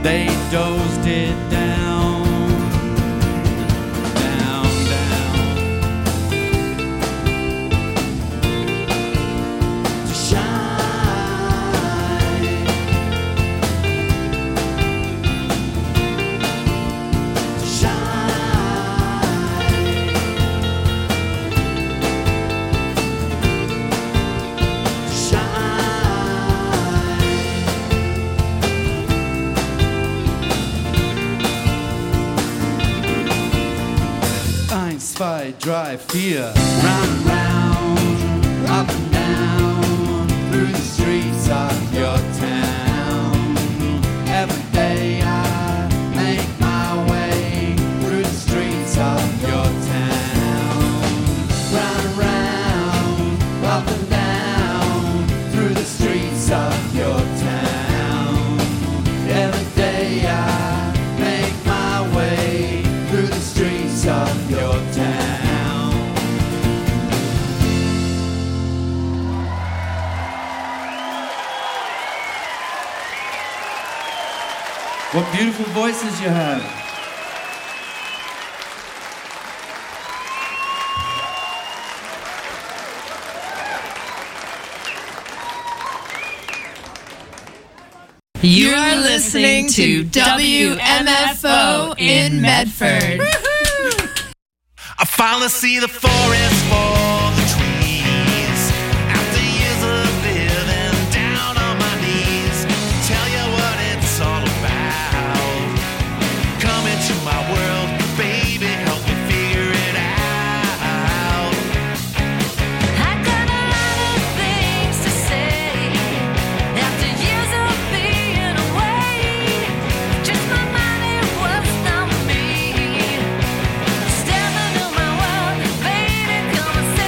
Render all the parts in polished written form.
they dozed it down, down, down. To shine, to shine, to shine. Eins, zwei, drei, vier. Round and round, up and down, through the streets of your town. Every day I make my way through the streets of your town. Round and round, up and down, through the streets of your town. Every day I make my way through the streets of your town. What beautiful voices you have. You are listening to WMFO in Medford. I finally see the forest for the trees. After years of living down on my knees, tell you what it's all about. Come into my world, baby, help me figure it out. I got a lot of things to say after years of being away. Just my mind, it was not me. Step into my world, baby, come and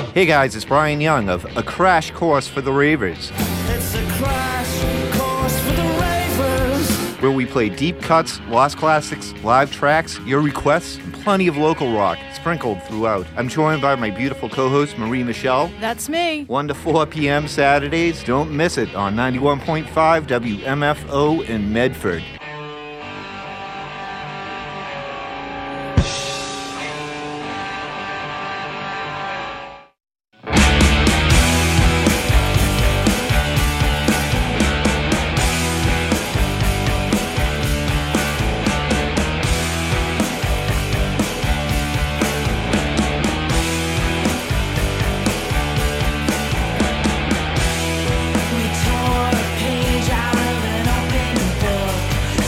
Hey guys, it's Brian Young of A Crash Course for the Ravers, It's a crash course for the ravers. where we play deep cuts, lost classics, live tracks, your requests, and plenty of local rock sprinkled throughout. I'm joined by my beautiful co-host Marie Michelle. That's me. 1 to 4 p.m. Saturdays. Don't miss it on 91.5 WMFO in Medford. We tore a page out of an open book.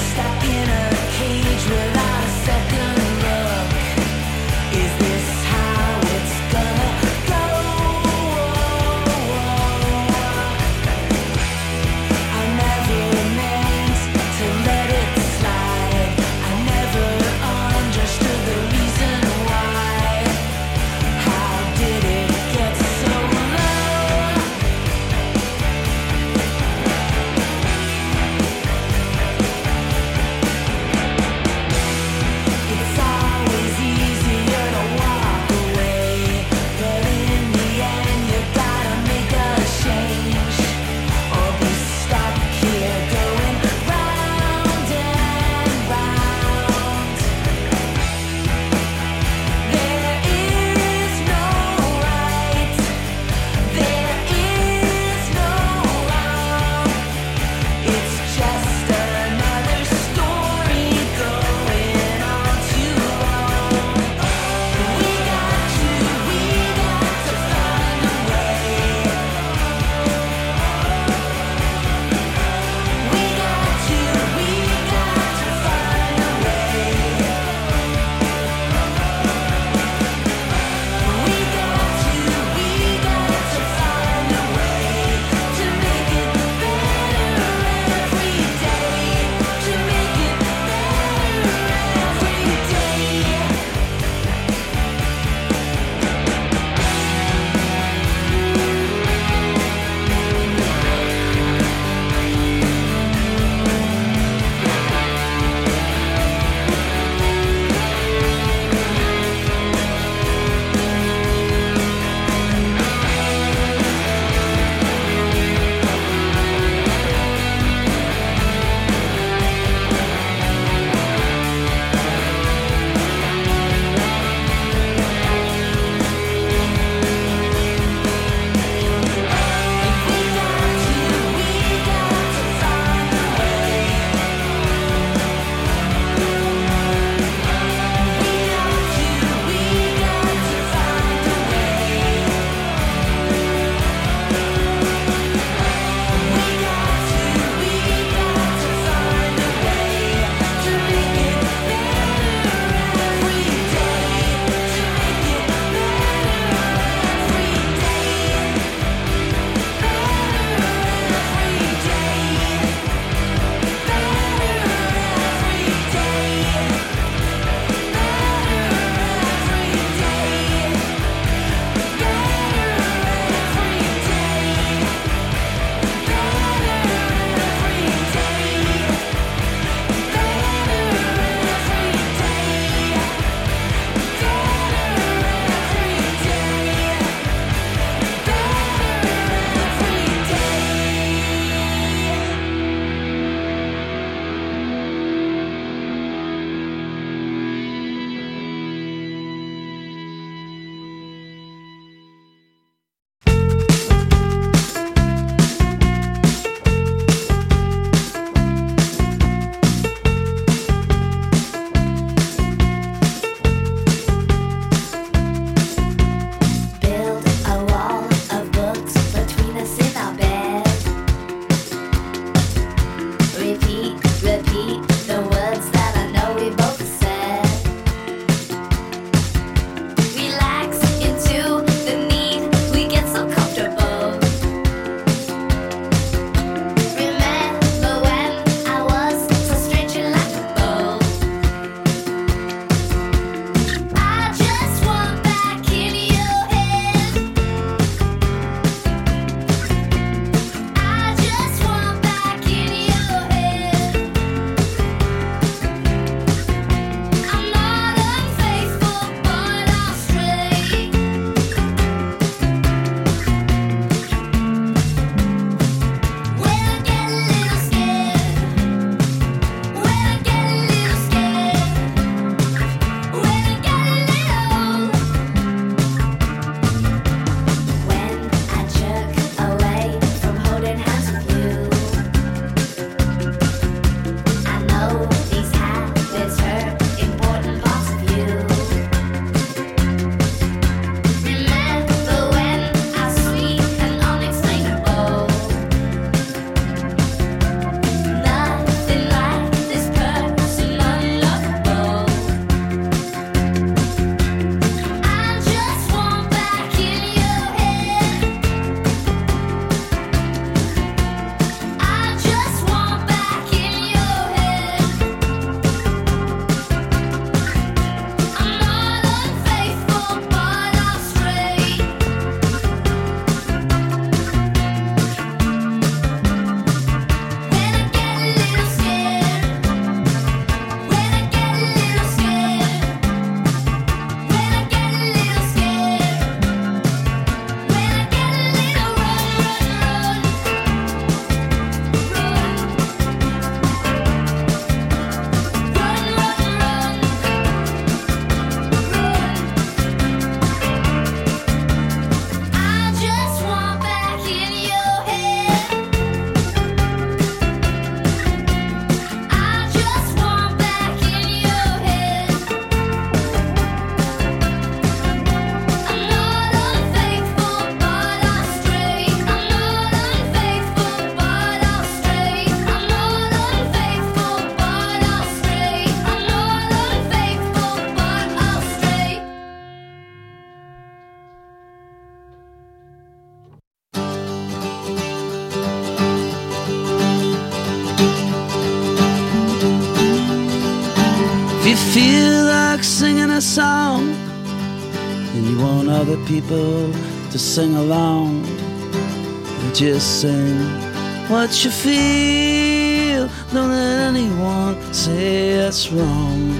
want other people to sing along. Just sing what you feel. Don't let anyone say it's wrong.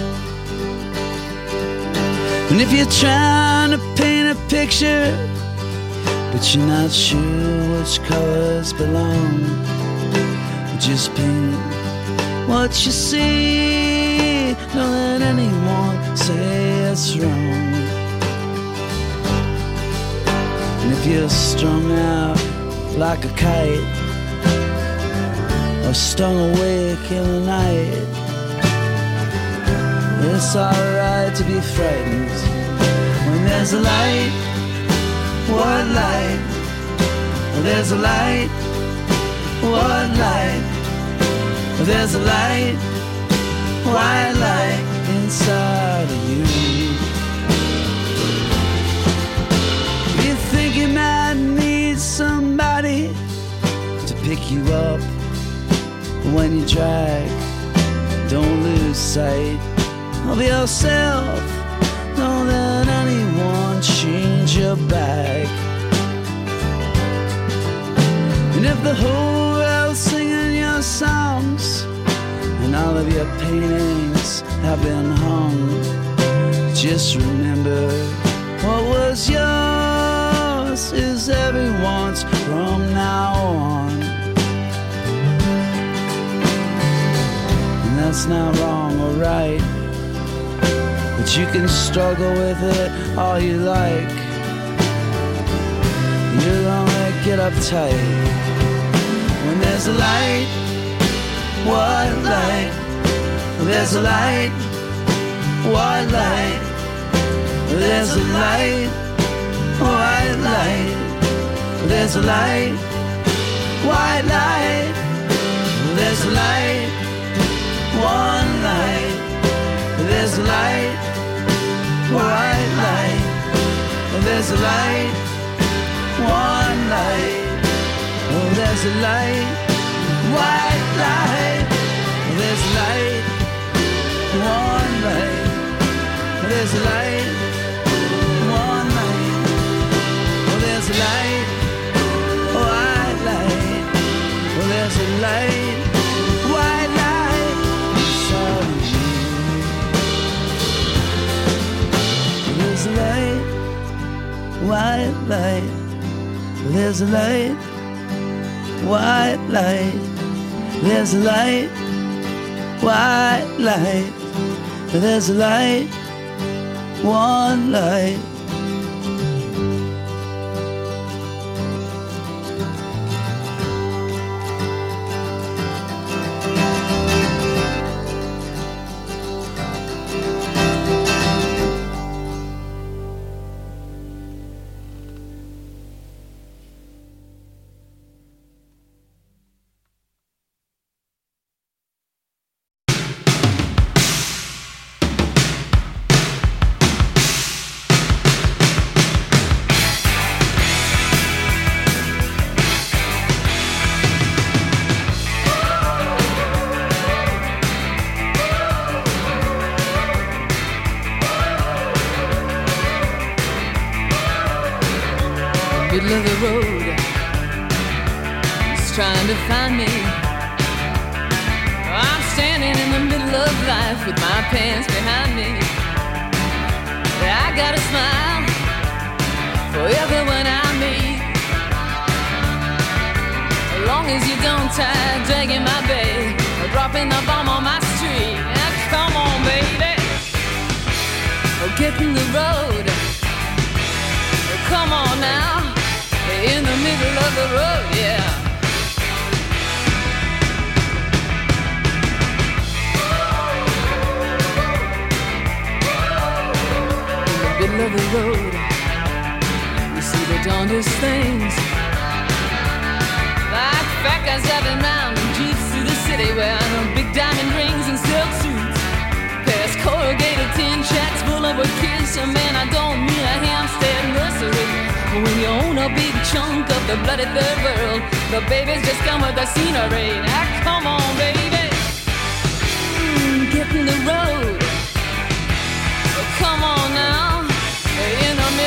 And if you're trying to paint a picture, but you're not sure which colors belong, just paint what you see. Don't let anyone say it's wrong. And if you're strung out like a kite, or stung awake in the night, it's alright to be frightened when there's a light. What light? There's a light. What light? There's a light. White light inside of you. You think you might need somebody to pick you up when you drag. Don't lose sight of yourself. Don't let anyone change your bag. And if the whole world's singing your songs and all of your paintings have been hung, just remember what was yours is everyone's from now on. And that's not wrong or right, but you can struggle with it all you like. You'll only get uptight when there's a light. What light? There's a light. What light? There's a light. White light. There's a light. White light. There's a light. One light. There's a light. White light. There's a light. One light. Oh, there's a light. White light. There's a light. One light. There's a light. One light. Oh, there's a light. White light. Oh, there's a light. White light inside of you. There's a light. White light. There's a light. White light. There's a light. White light. There's a light. One light. Middle of the road, he's trying to find me. I'm standing in the middle of life with my pants behind me. I got a smile for everyone I meet, as long as you don't try dragging my bag or dropping the bomb on my street. Now, come on, baby, oh, get in the road. Oh, come on now. In the middle of the road, yeah. In the middle of the road, you see the darndest things, like fat guys driving round in jeeps through the city wearing big diamond rings and silk suits, past corrugated tin shacks full of kids. So man, I don't mean a Hampstead nursery. When you own a big chunk of the bloody third world, the babies just come with the scenery. Now come on, baby, get in the road. Oh, come on now, in the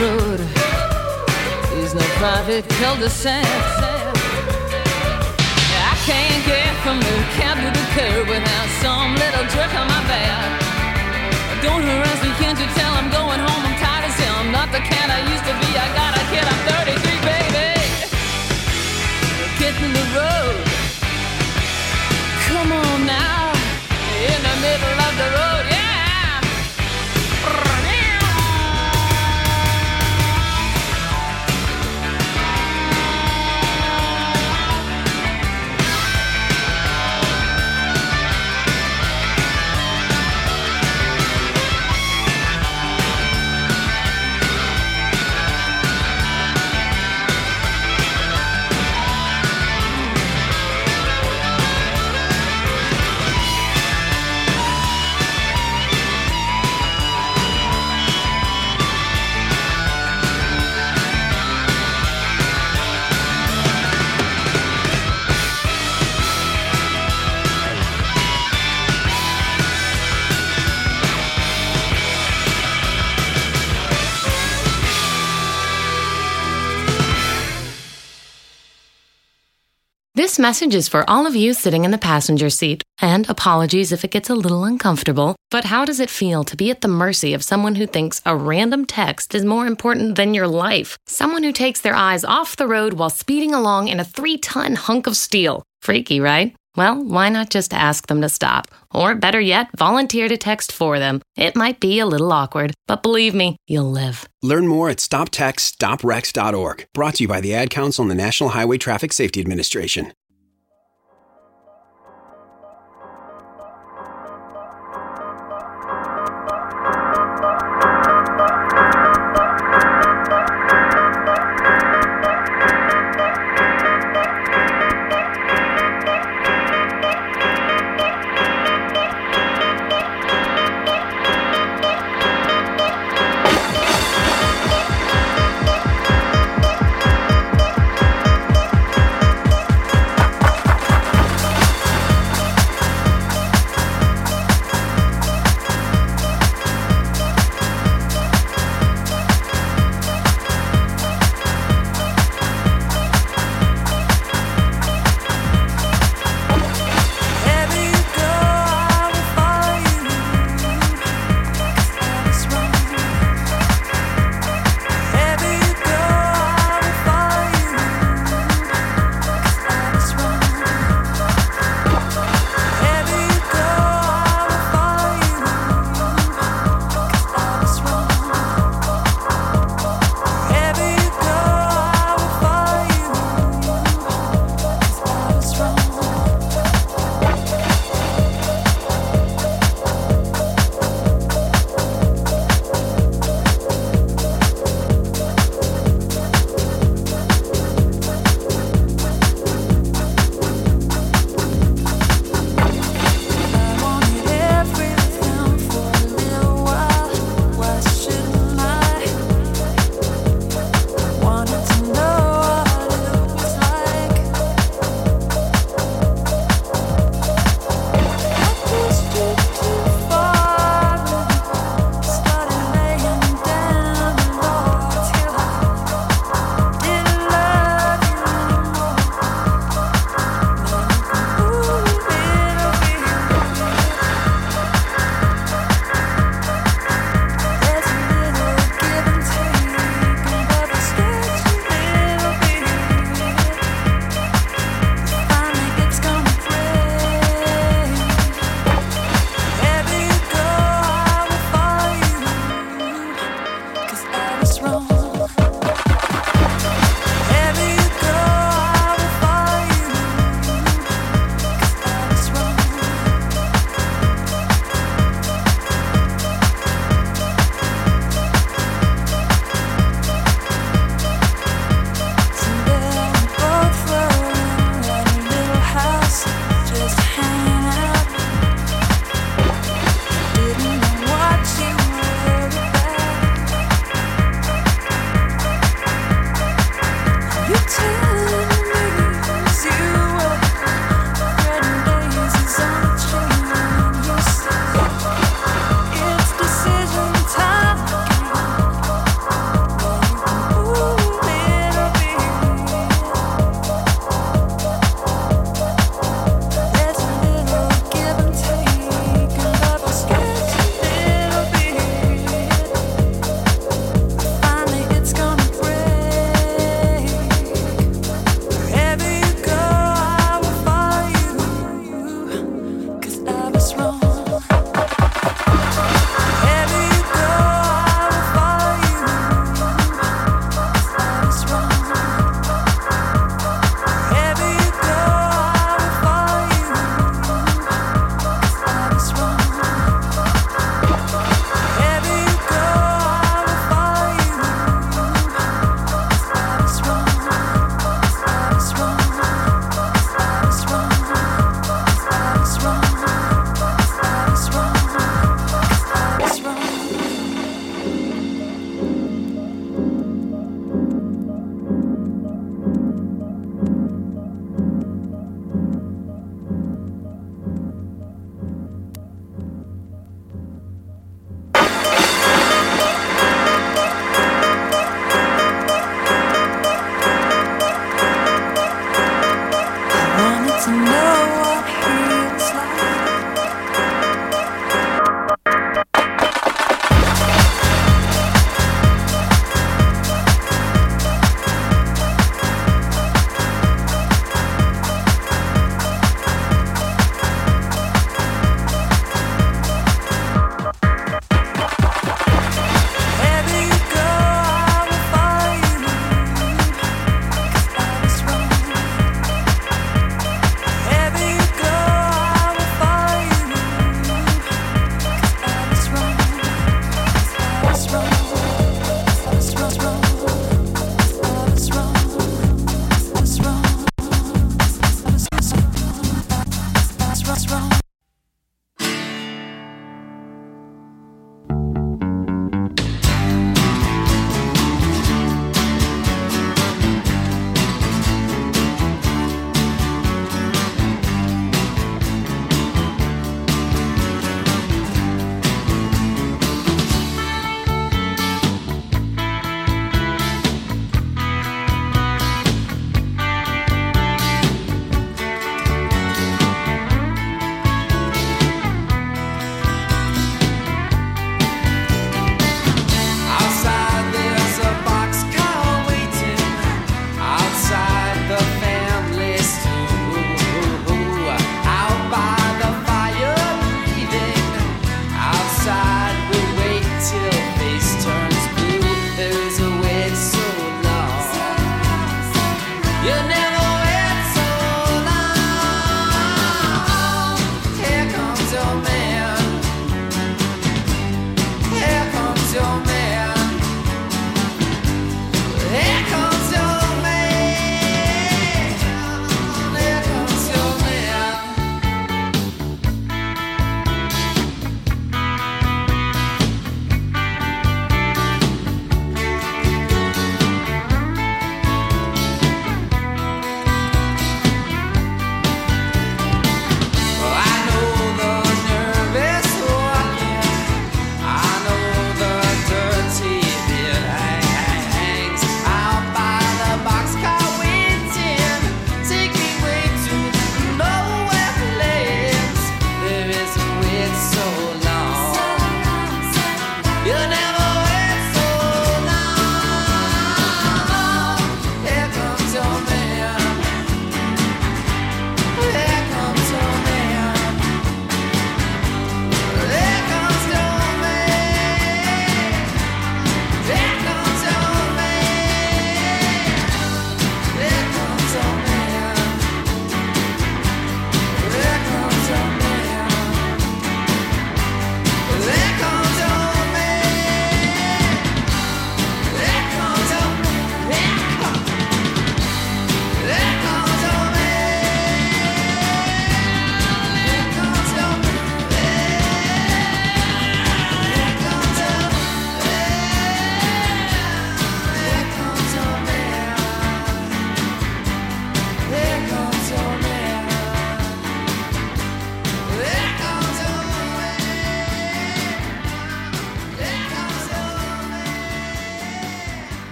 road. There's no private cul-de-sac. I can't get from the cab to the curb without some little jerk on my back. Don't harass me, can't you tell I'm going home? I'm tired as hell, I'm not the cat I used to be. I got a kid, I'm 33, baby. Get in the road. Come on now, in the middle of the road, yeah. This message is for all of you sitting in the passenger seat. And apologies if it gets a little uncomfortable, but how does it feel to be at the mercy of someone who thinks a random text is more important than your life? Someone who takes their eyes off the road while speeding along in a 3-ton hunk of steel. Freaky, right? Well, why not just ask them to stop? Or better yet, volunteer to text for them. It might be a little awkward, but believe me, you'll live. Learn more at stoptextstoprex.org. Brought to you by the Ad Council and the National Highway Traffic Safety Administration.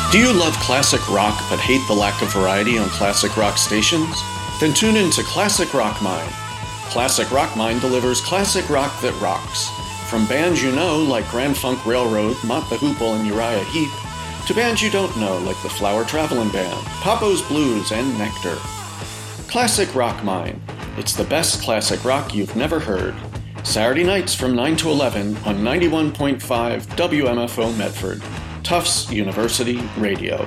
Do you love classic rock but hate the lack of variety on classic rock stations? Then tune in to Classic Rock Mine. Classic Rock Mine delivers classic rock that rocks. From bands you know like Grand Funk Railroad, Mott the Hoople, and Uriah Heep, to bands you don't know like the Flower Travelin' Band, Papo's Blues, and Nectar. Classic Rock Mine. It's the best classic rock you've never heard. Saturday nights from 9 to 11 on 91.5 WMFO Medford. Tufts University Radio.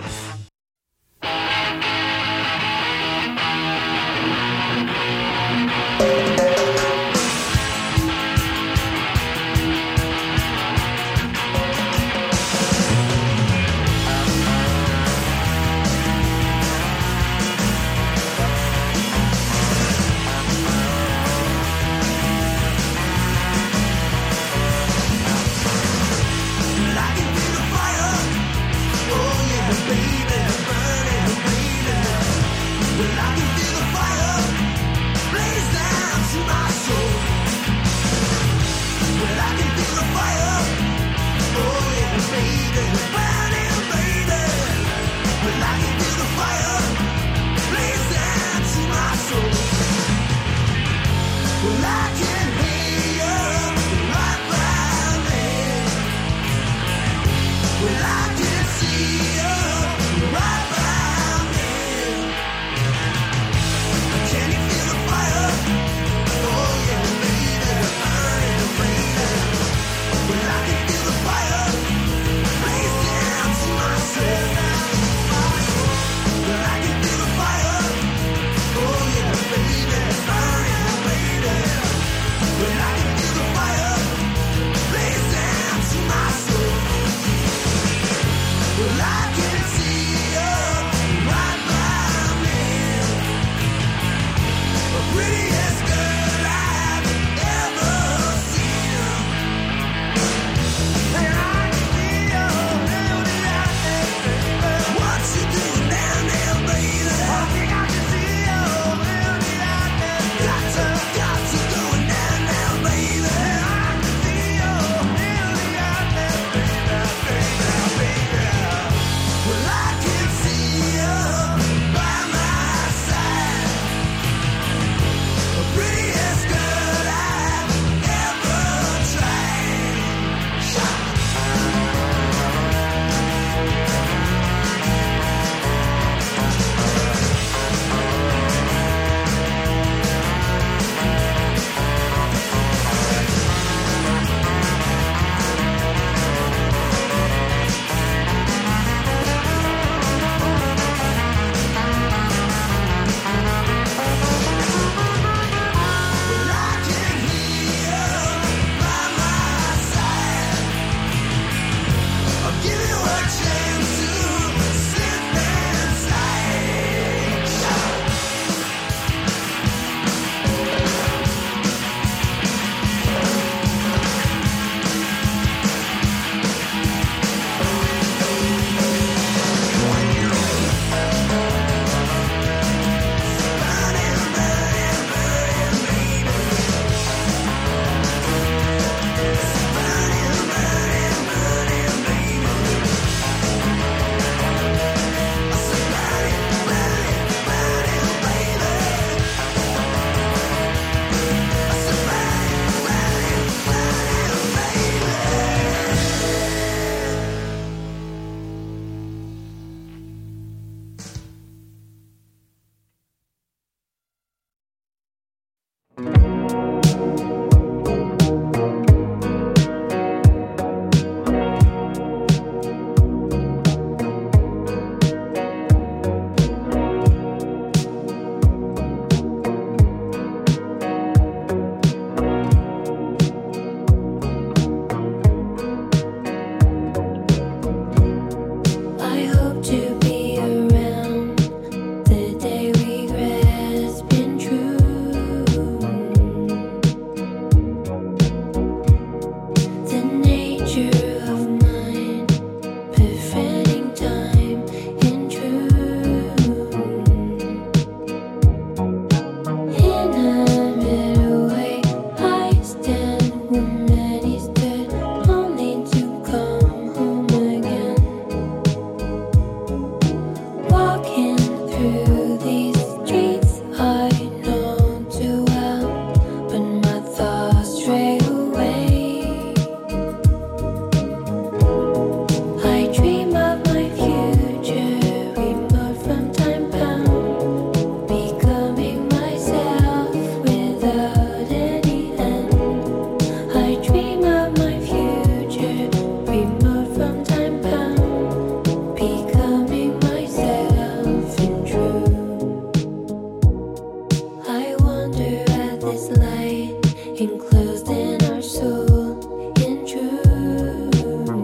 enclosed in our soul in truth.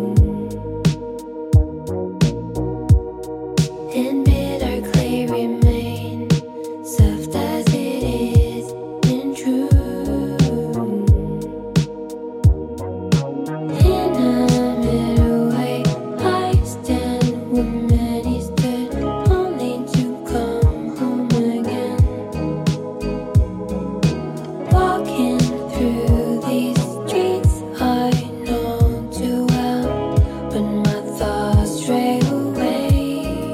In bid our clay remain, soft as it is in truth. In a middle way, I stand where many stood, only to come home again. Walking through these streets I know too well, but my thoughts stray away.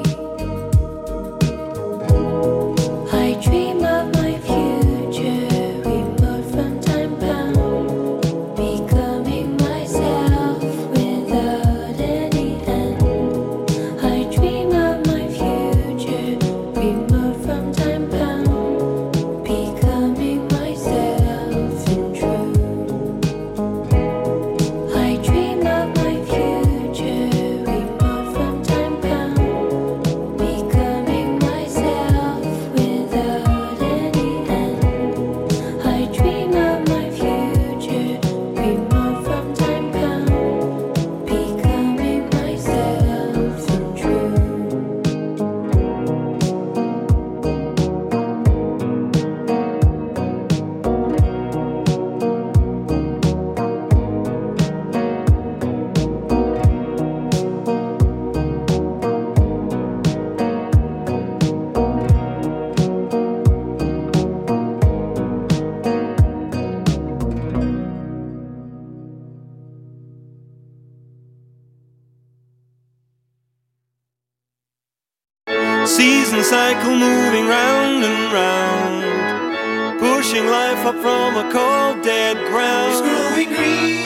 I dream of my future, remote from time bound, becoming myself without any end. I dream of my future, remote from time bound, becoming myself in truth. I dream of my future, remote from time bound, becoming myself without any end. I dream of my future, remote from time bound, becoming myself in truth. Season cycle moving round and round, pushing life up from a cold dead ground. It's growing green.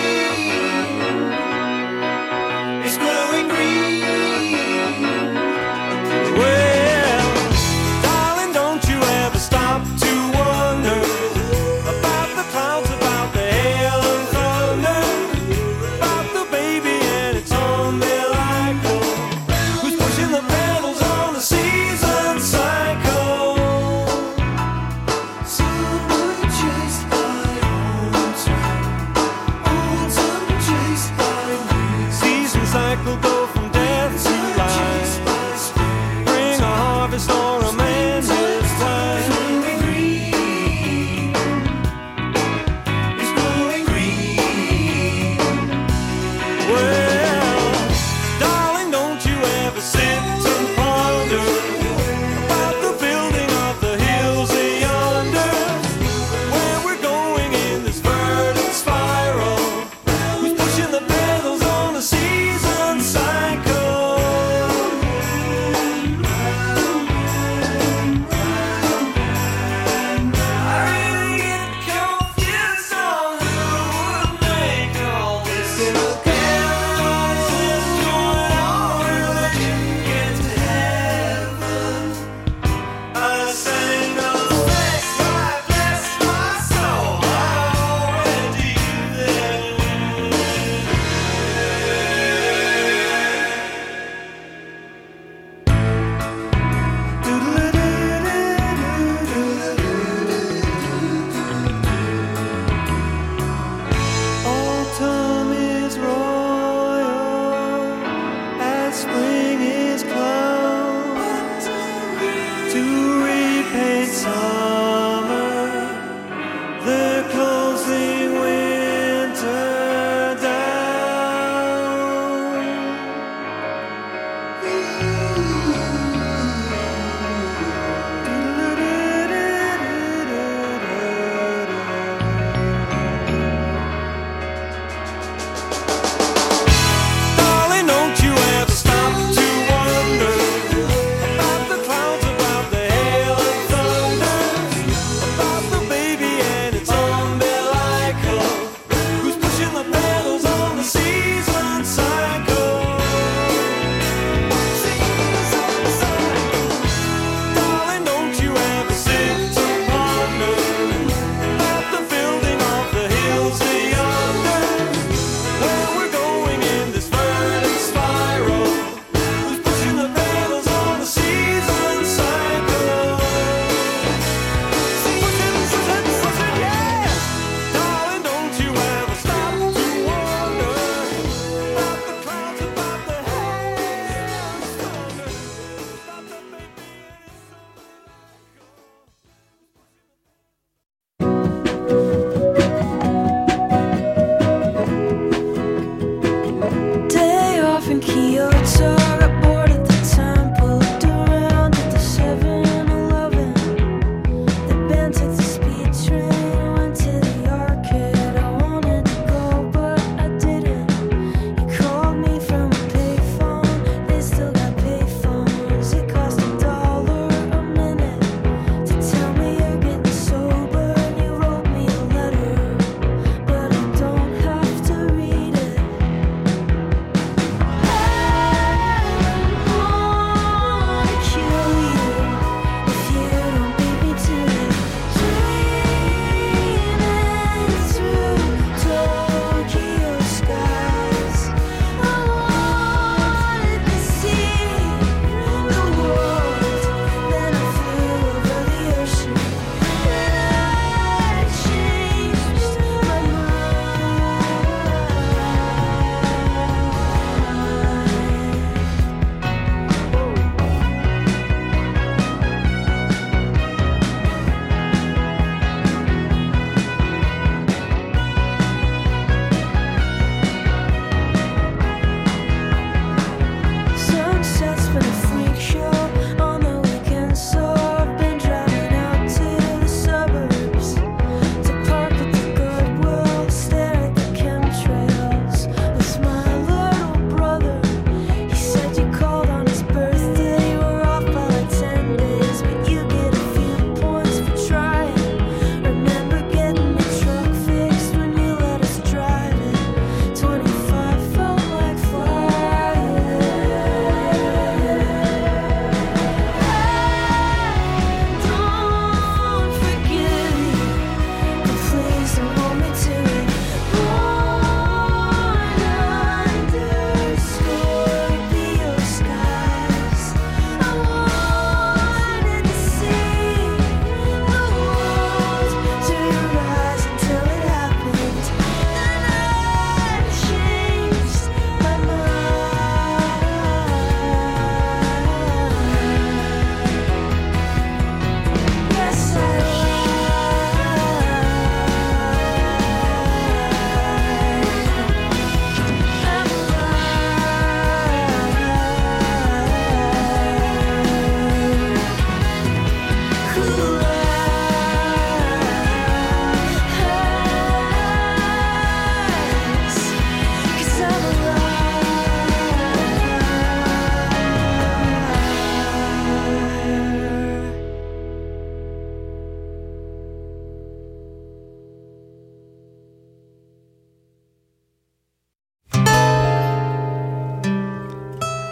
It's growing green. Well, darling, don't you ever stop to wonder about the clouds, about the hail and thunder, about the baby and its umbilical, who's pushing the pedals on the season cycle. Someone chased by horns.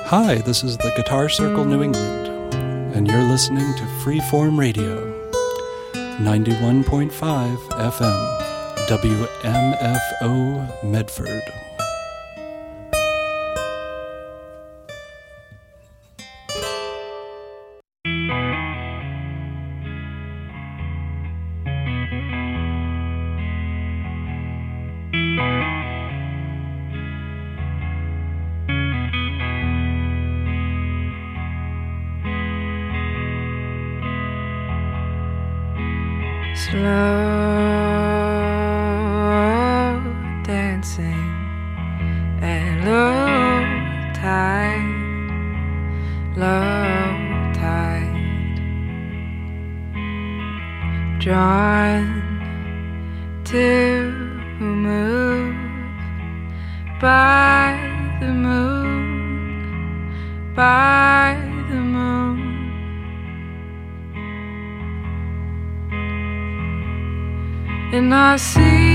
Hi, this is the Guitar Circle New England, and you're listening to Freeform Radio, 91.5 FM, WMFO Medford. Slow dancing and low tide, drawn to move by the moon, by the moon. And I see